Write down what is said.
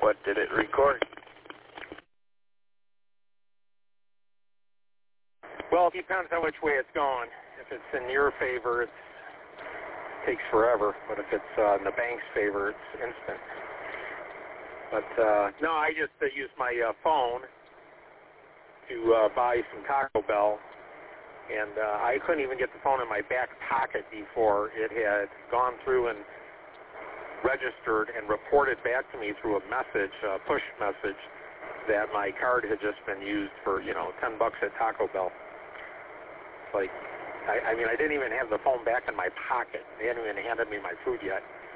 What did it record? Well, it depends on which way it's going. If it's in your favor, it takes forever. But if it's in the bank's favor, it's instant. But no, I just used my phone to buy some Taco Bell, and I couldn't even get the phone in my back pocket before it had gone through and registered and reported back to me through a message, a push message, that my card had just been used for, $10 at Taco Bell. It's like, I mean, I didn't even have the phone back in my pocket. They hadn't even handed me my food yet.